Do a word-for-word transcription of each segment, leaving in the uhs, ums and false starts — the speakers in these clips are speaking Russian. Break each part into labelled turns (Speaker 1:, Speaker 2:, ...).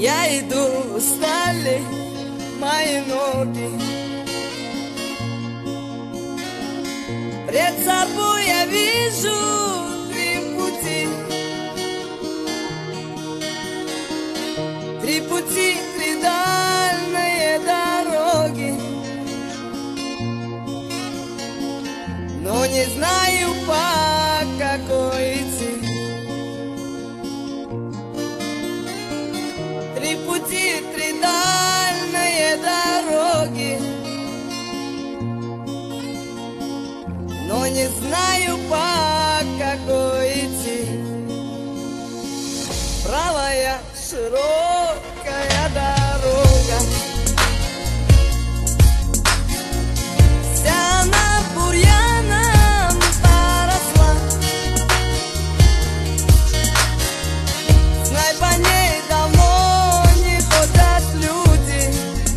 Speaker 1: Я иду, устали мои ноги. Пред собой я вижу три пути. Три пути, три дальние дороги. Но не знаю, по какой идти. Три пути, три дальние дороги. Но не знаю, по какой идти. Правая широкая дорога, вся она бурьяном поросла. Знай, по ней давно не ходят люди.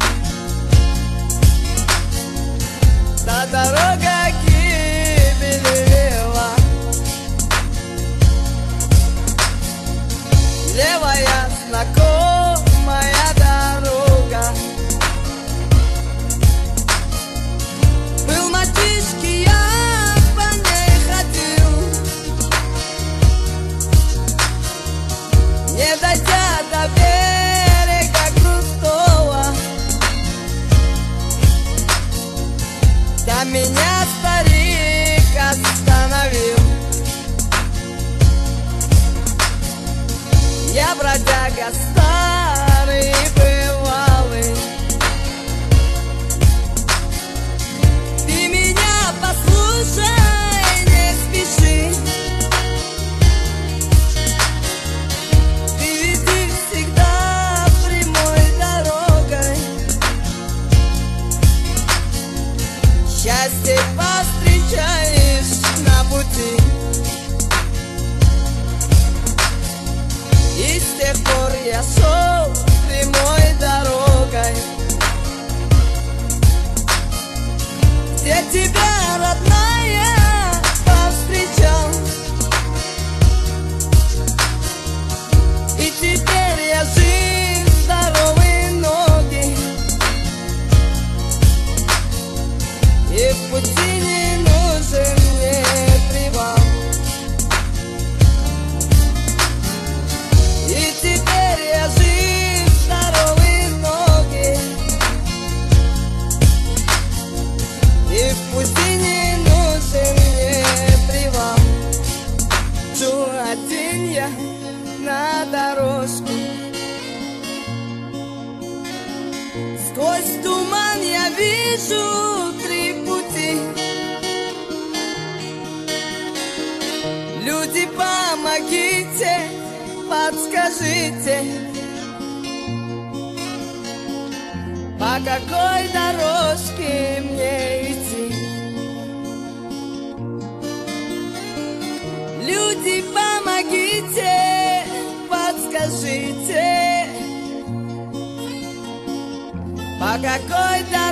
Speaker 1: Та дорога гибели вела. Левая знакомая дорога. Был мальчишки, я по ней ходил. Не дойдя до берега крутого, да меня старик остановил. Я бродяга старый и бывалый. Ты меня послушай, не спеши. Ты веди всегда прямой дорогой. Счастье повстречаешь на пути. И с тех пор я шел прямой дорогой, где тебя, родная, повстречал. И теперь я жив, здоровые ноги, и в пути не нужен мне привал. И теперь я жив, здоровые ноги, и в пути не нужен мне привал. Шел один я на дорожку, сквозь туман я вижу три пути. Люди, помогите, подскажите, по какой дорожке мне идти. Люди, помогите, подскажите, по какой дорожке